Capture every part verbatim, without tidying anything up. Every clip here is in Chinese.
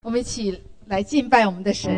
我们一起来敬拜我们的神。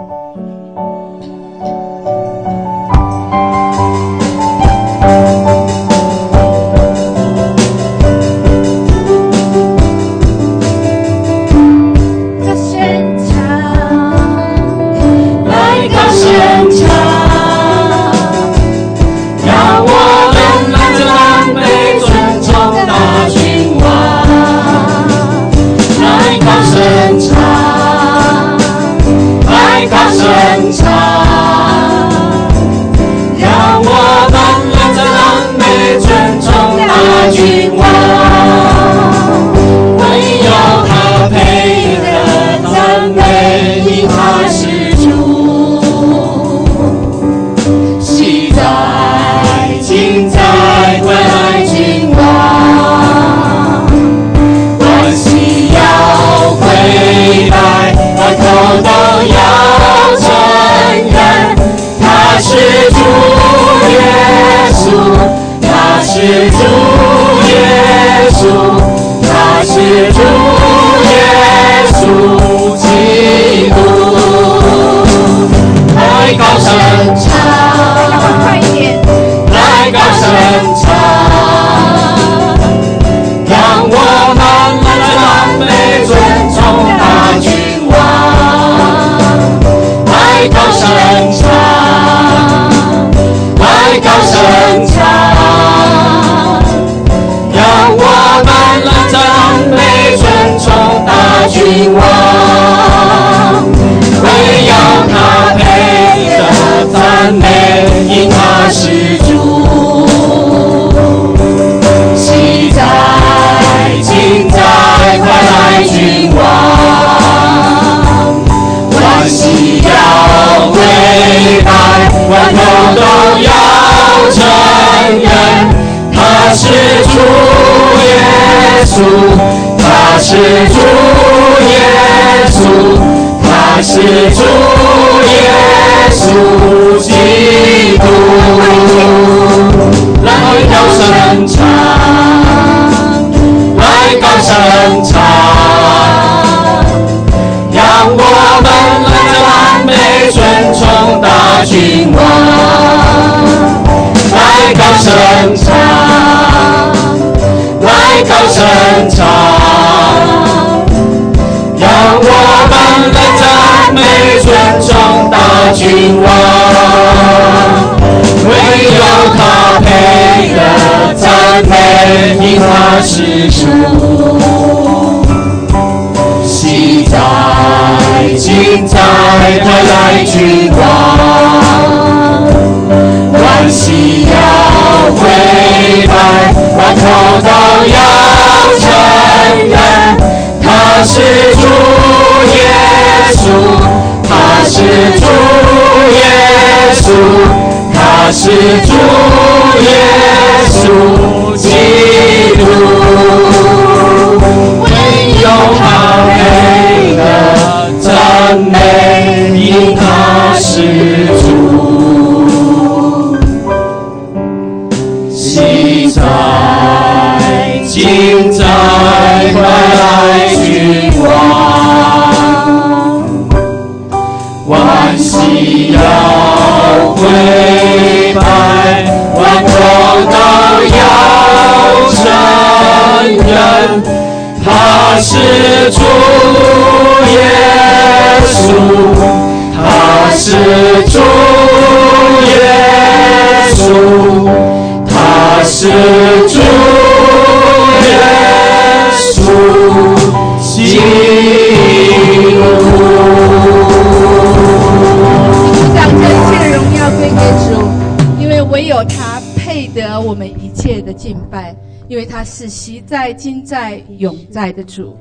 因为他是昔在今在永在的主，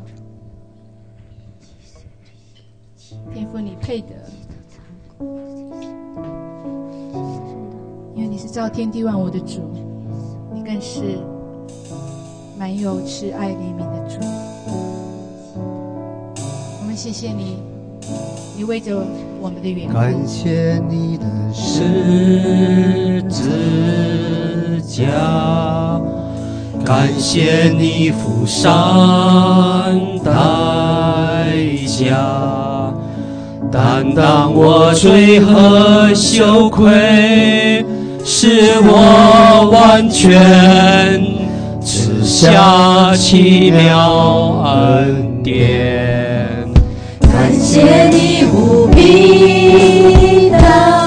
天父你配得，因为你是造天地万物的主，你更是满有慈爱怜悯的主。我们谢谢你，你为着我们的缘故， 感谢你的十字架，感谢你付上代价，担当我罪和羞愧，使我完全赐下奇妙恩典。 感谢你无比的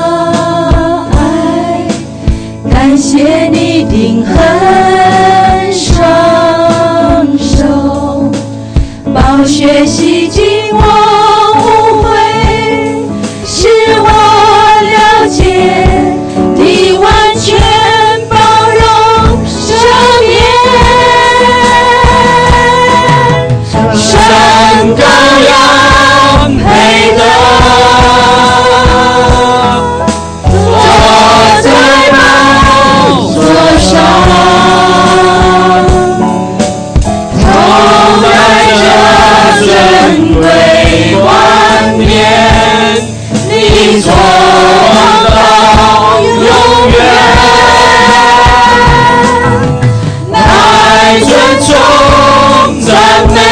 爱，感谢你定恒双手，宝血洗净我无悔，使我了解你完全包容赦免，神羔羊配得坐在宝座上，头戴着尊贵冠冕，你做王到永远，乃尊崇赞美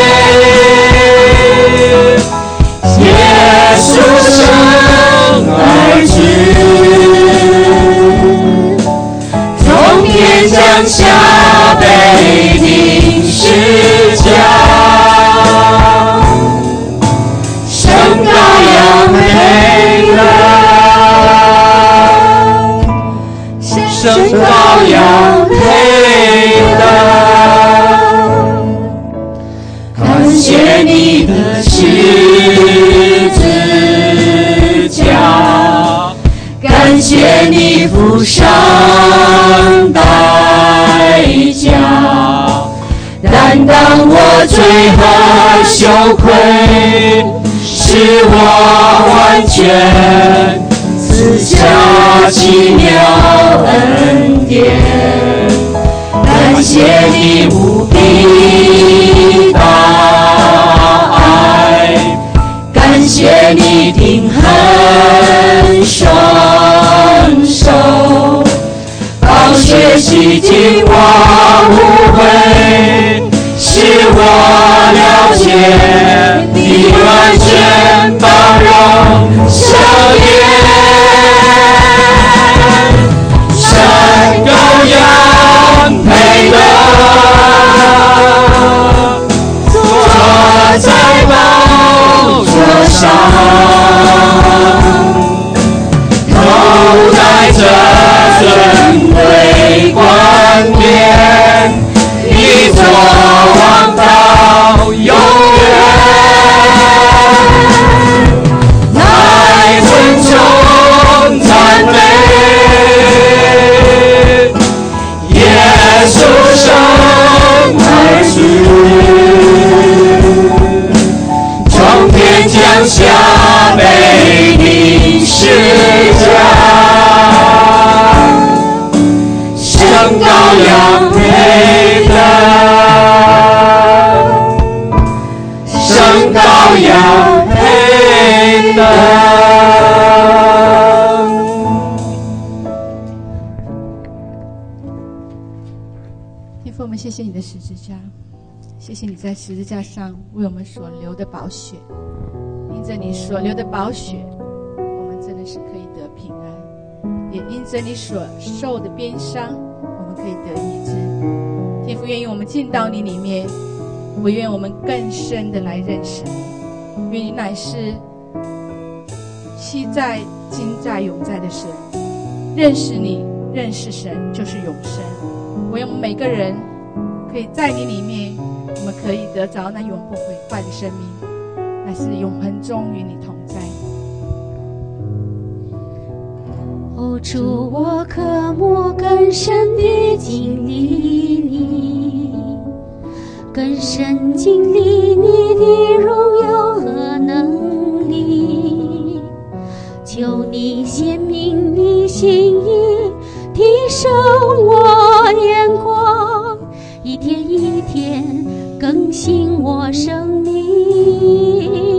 耶稣生儿子，从天降下被钉十架，神羔羊配得，神羔羊配得。感谢你的十字架，感谢你付上代价，担当我罪和羞愧，使我完全赐下奇妙恩典。感谢你无比大爱，感谢你定恒双手，宝血洗净我无悔，使我了解你完全包容赦免，神羔羊配得坐在宝座上，头戴着尊贵冠冕，你做王到永远，乃尊崇赞美耶稣生儿子，从天降下被钉十架，神羔羊配得，神羔羊配得。 天父，我们谢谢你的十字架，谢谢你在十字架上为我们所流的宝血，因着你所流的宝血，我们真的是可以得平安，也因着你所受的鞭伤，我们可以得医治。天父，愿意我们进到你里面，我愿我们更深的来认识你，愿你乃是昔在今在永在的神，认识你，认识神就是永生。我愿我们每个人可以在你里面，我们可以得着那永不毁坏的生命，乃是永恒中与你同在。 哦，主，我渴慕更深地经历你，更深经历你的荣耀和能力，求你显明你心意，提升我眼光，一天一天更新我生命。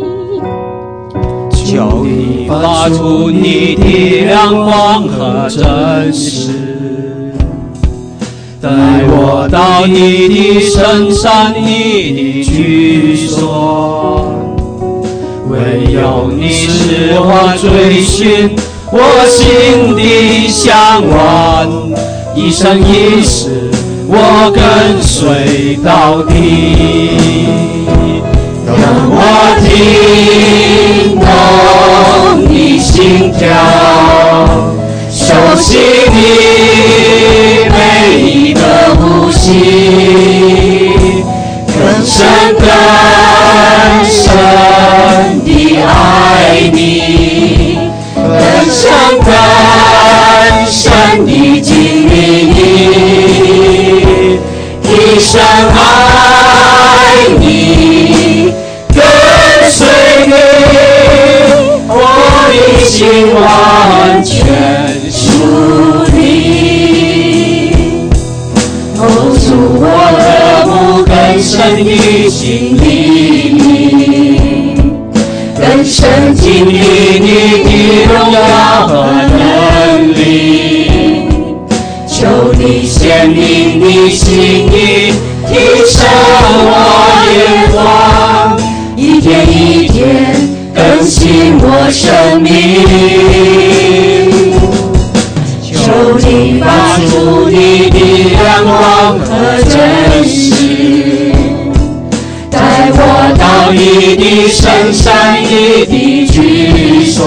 求你发出你的亮光和真实，带我到你的圣山，你的居所， 唯有你是我追寻我心的向往，一生一世我跟随到底。让我听懂你心跳，熟悉你每一个呼吸，更深更深地爱你，更深更深地经历你，一生爱你，跟随你，我的心完全属你。哦，主，我的目更深地经历你，更深经历你的荣耀和能力，求你显明你心意，提升我眼光，一天一天更新我生命。求你发出你的亮光和真实，带我到你的深山你的居所，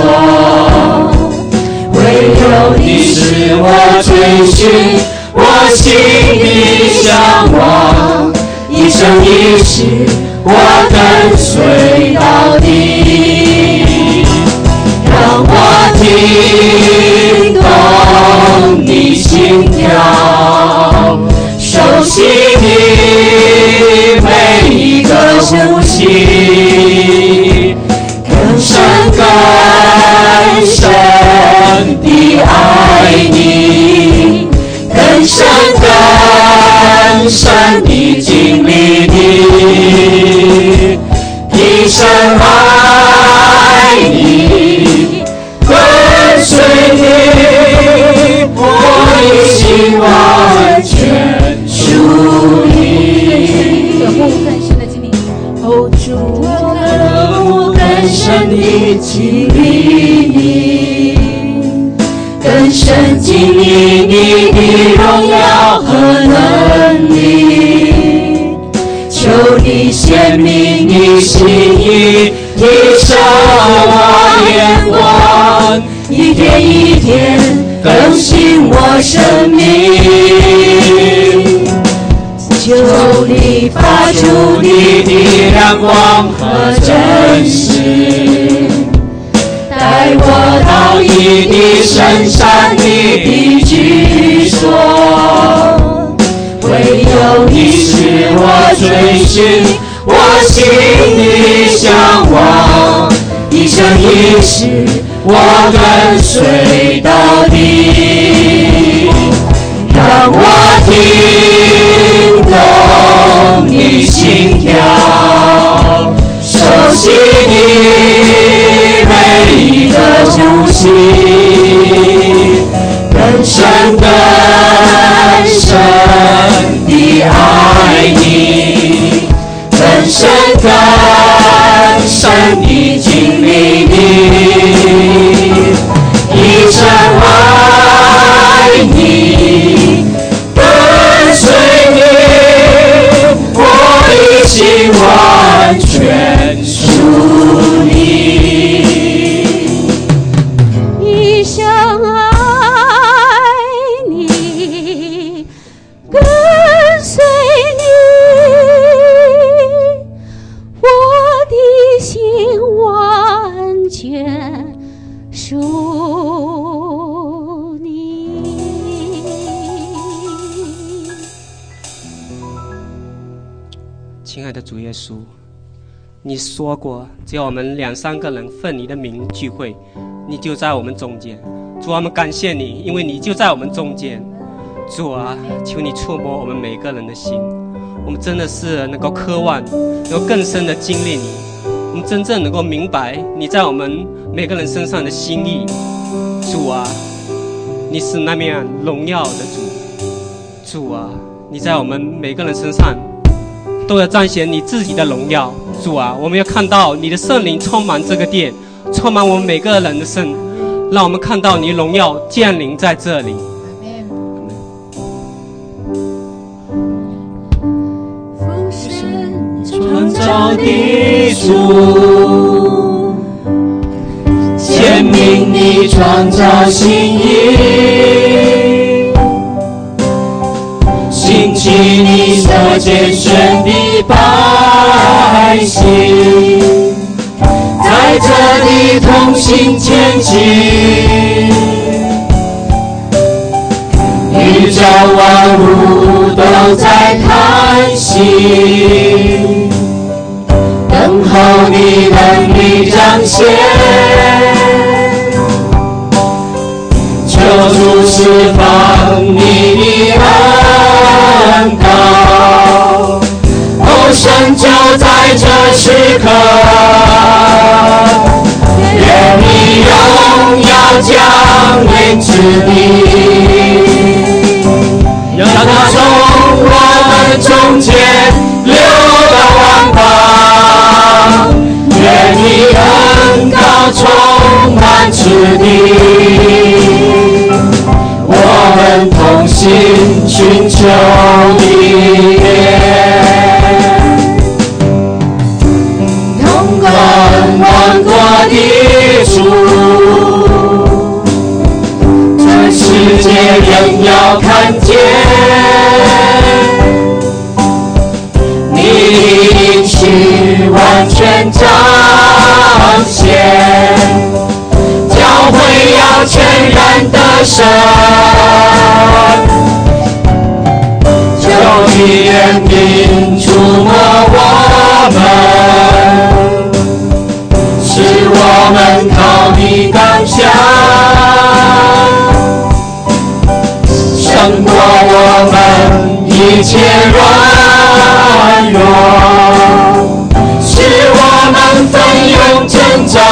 唯有你是我追寻我心的向往，一生一世我跟随到底。让我听懂你心跳，熟悉你每一个呼吸，更深更深地爱你，更深更深地经历你，一生爱你，跟随你，我的心完全属你。 渴慕更深的经历你，哦主， 渴慕更深地经历你，更深经历你的荣耀和能力，求你显明你心意，提升我眼光，一天一天更新我生命。求你发出你的亮光和真实，带我到你的深山你的居所，唯有你是我追寻我心的向往，一生一世我跟随到底。让我听懂你心跳，熟悉你每一个呼吸，更深更深地爱你，更深更深地经历你，一生爱你，跟随你，我的心完全属你。 一生爱你，跟随你，我的心完全属你。 亲爱的主耶稣，你说过，只要我们两三个人奉你的名聚会，你就在我们中间。主啊，我们感谢你，因为你就在我们中间。主啊，求你触摸我们每个人的心，我们真的是能够渴望，能够更深的经历你，我们真正能够明白你在我们每个人身上的心意。主啊，你是那面荣耀的主。主啊，你在我们每个人身上都要彰显你自己的荣耀。 主啊，我们要看到你的圣灵充满这个殿，充满我们每个人的身，让我们看到你荣耀降临在这里。 创造的主，显明你创造心意，兴起你所拣选的百姓，在这里同心前进，宇宙万物都在叹息，等候你能力彰显，求主释放你的恩膏，哦，神就在这时刻，愿你荣耀降临之地，让它从我们中间流到万邦，愿你恩膏充满之地，我们同心寻求你面，统管万国的主，这世界人要看见你的应许完全彰显，教会要全然得胜，求你怜悯触摸我们，使我们靠你刚强，胜过我们一切软弱，使我们奋勇征战，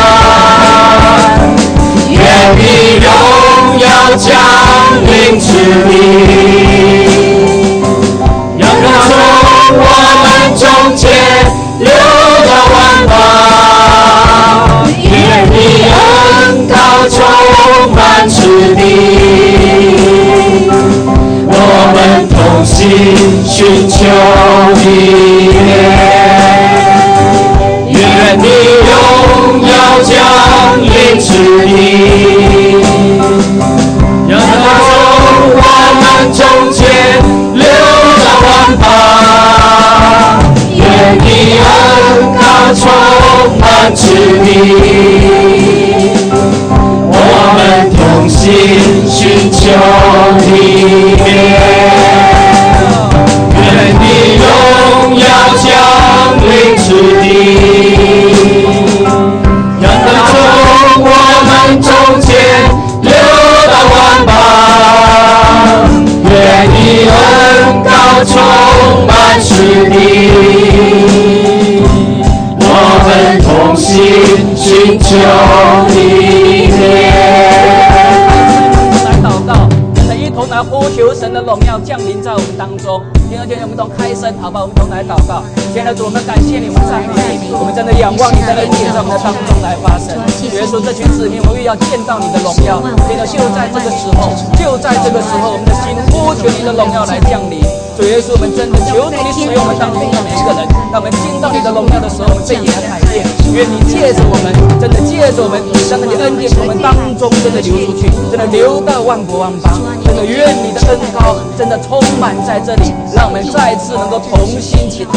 愿你荣耀降临之地，让它从我们中间流到万邦，愿你恩膏充满之地，我们同心寻求你面，愿你荣耀降临之地，让它从我们中间流到万邦，愿你恩膏充满之地，我们同心寻求你面，愿你荣耀降临之地，让它从我们中间流到万邦，愿你恩膏充满之地，我们同心寻求你面。 来祷告，我们一同来呼求神的荣耀降临在我们当中。弟兄姐妹，我们同开声，好不好？我们同来祷告。亲爱的主，我们感谢你，我们赞美你，我们真的仰望你的恩典在我们的当中来发生。耶稣，这群子民，我们也要见到你的荣耀。真的，就在这个时候，就在这个时候，我们的心呼求你的荣耀来降临。主耶稣，我们真的求你使用我们当中的每一个人，当我们听到你的荣耀的时候，我们被你来改变。愿你借着我们，真的借着我们，将你的恩典从我们当中真的流出去，真的流到万国万邦。真的，愿你的恩膏真的充满在这里，让我们再次能够同心起来。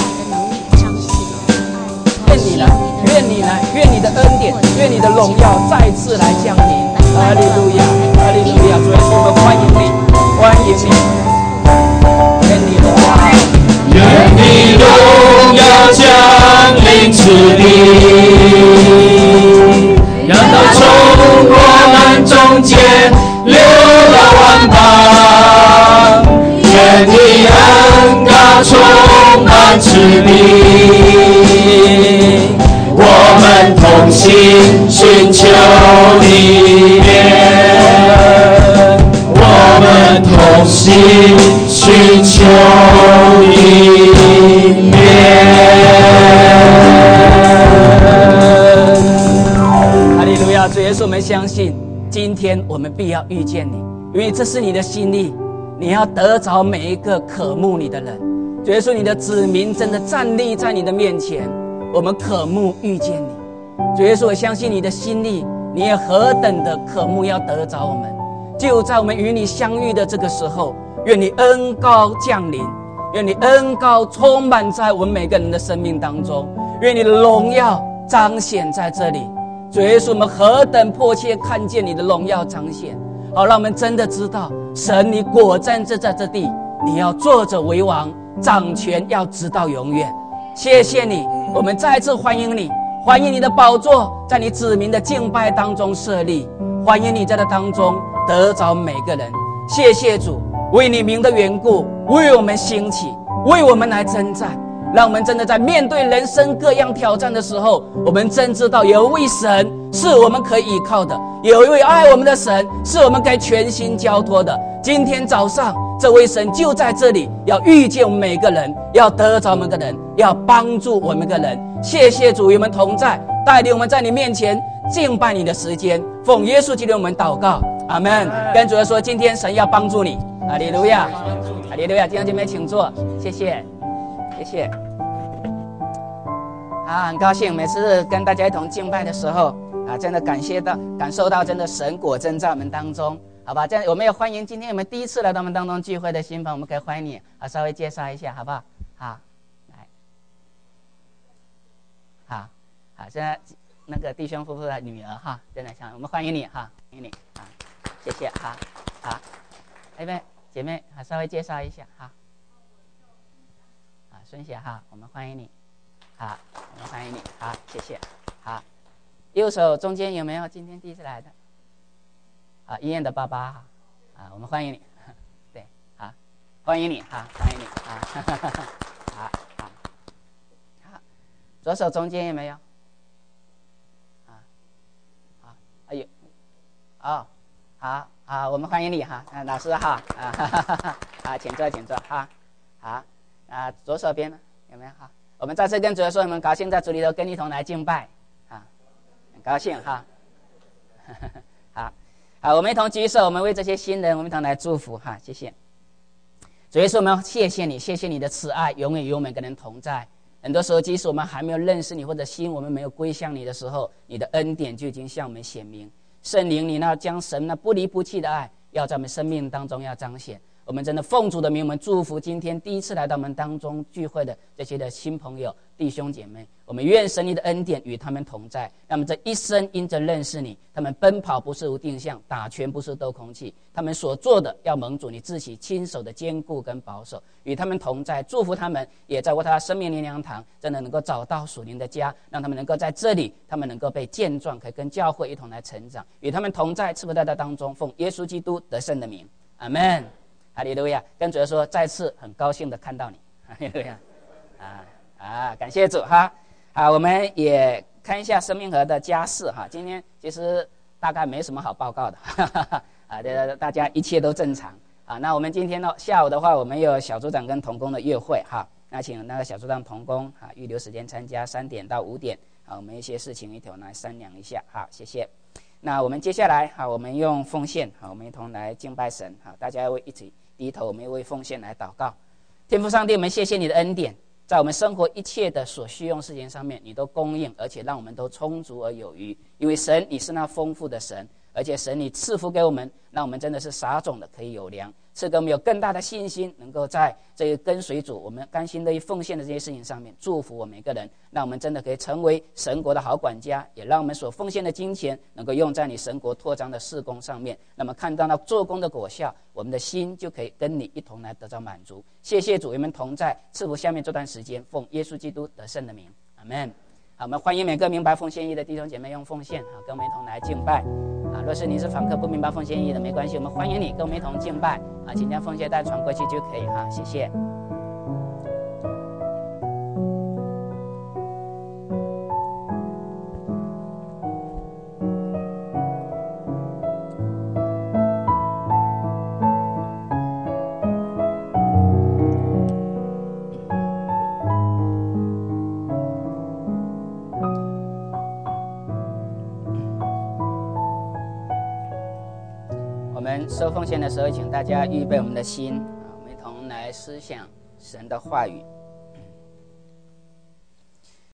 愿你来，愿你来，愿你的恩典，愿你的荣耀再次来降临。哈利路亚，哈利路亚！主耶稣，我们欢迎你，欢迎你。愿你荣耀， 愿你荣耀降临之地，让它从我们中间流到万邦，愿你恩膏充满之地，我们同心寻求你面，我们同心寻求你面。 主耶稣，我们相信今天我们必要遇见你，因为这是你的心意，你要得着每一个渴慕你的人。主耶稣，你的子民真的站立在你的面前，我们渴慕遇见你。主耶稣，我相信你的心意，你也何等的渴慕要得着我们。就在我们与你相遇的这个时候，愿你恩膏降临，愿你恩膏充满在我们每个人的生命当中，愿你的荣耀彰显在这里。主耶稣，我们何等迫切看见你的荣耀彰显，好让我们真的知道，神你果真是在这地，你要坐着为王，掌权要直到永远。谢谢你，我们再次欢迎你，欢迎你的宝座在你子民的敬拜当中设立，欢迎你在这当中得着每个人。谢谢主，为你名的缘故，为我们兴起，为我们来征战，让我们真的在面对人生各样挑战的时候，我们真知道有一位神是我们可以依靠的，有一位爱我们的神是我们可以全心交托的。今天早上这位神就在这里，要遇见我们每个人，要得着我们的人，要帮助我们的人。谢谢主与我们同在，带领我们在你面前敬拜你的时间，奉耶稣基督我们祷告，阿们。跟主说，今天神要帮助你，哈利路亚，哈利路亚。弟兄姐妹请坐，谢谢谢谢。啊，很高兴每次跟大家一同敬拜的时候啊，真的感谢到感受到真的神果真在我们当中，好吧？这样我们也欢迎今天我们第一次来到我们当中聚会的新朋友，我们可以欢迎你啊，稍微介绍一下好不好？好，来，好好，现在那个弟兄夫妇的女儿哈，真的想我们欢迎你哈，欢迎你啊，谢谢哈，好，那边姐妹啊，稍微介绍一下哈，啊，孙姐哈，我们欢迎你。好，我们欢迎你。好，谢谢。好，右手中间有没有今天第一次来的？啊，医院的爸爸哈，啊，我们欢迎你。对，好，欢迎你哈，欢迎你啊。好好好，左手中间有没有？啊，好，哎呦，哦，好好，我们欢迎你哈，啊，老师哈，啊，哈哈哈，好，请坐，请坐哈，好，啊，左手边呢有没有哈？我们再次跟主说，我们高兴在主里头跟你一同来敬拜，啊，很高兴哈，好，好，我们一同举手，我们为这些新人，我们一同来祝福哈，谢谢。主耶稣，我们谢谢你，谢谢你的慈爱，永远与我们每个人同在。很多时候，即使我们还没有认识你，或者心我们没有归向你的时候，你的恩典就已经向我们显明。圣灵，你那将神那不离不弃的爱，要在我们生命当中要彰显。我们真的奉主的名，我们祝福今天第一次来到我们当中聚会的这些的新朋友、弟兄姐妹。我们愿神你的恩典与他们同在，让他们这一生因着认识你，他们奔跑不是无定向，打拳不是斗空气，他们所做的要蒙主你自己亲手的坚固跟保守，与他们同在，祝福他们，也在为他生命灵粮堂真的能够找到属灵的家，让他们能够在这里，他们能够被健壮，可以跟教会一同来成长，与他们同在，赐福在他当中，奉耶稣基督得胜的名，阿们。哈利路亚！跟主说，再次很高兴的看到你，哈利路亚！啊啊，感谢主哈！啊，我们也看一下生命河的家事哈。今天其实大概没什么好报告的，哈哈哈啊，大家一切都正常啊。那我们今天呢，下午的话，我们有小组长跟同工的约会哈。那请那个小组长同工啊预留时间参加，三点到五点啊，我们一些事情一同来商量一下。好，谢谢。那我们接下来好，我们用奉献好，我们一同来敬拜神好，大家会一起低头，我们为奉献来祷告。天父上帝，我们谢谢你的恩典，在我们生活一切的所需用事情上面，你都供应，而且让我们都充足而有余。因为神，你是那丰富的神，而且神你赐福给我们，让我们真的是撒种的可以有粮，赐给我们有更大的信心，能够在这个跟随主，我们甘心乐意奉献的这些事情上面，祝福我们每个人，让我们真的可以成为神国的好管家，也让我们所奉献的金钱能够用在你神国拓张的事工上面。那么看到那做工的果效，我们的心就可以跟你一同来得到满足。谢谢主，与我们同在，赐福下面这段时间，奉耶稣基督得胜的名，阿们。好，我们欢迎每个明白奉献义的弟兄姐妹用奉献好跟我们一同来敬拜啊。若是你是访客不明白奉献义的，没关系，我们欢迎你跟我们一同敬拜啊，请将奉献袋传过去就可以哈，谢谢。 我们收奉献的时候，请大家预备我们的心，我们一同来思想神的话语。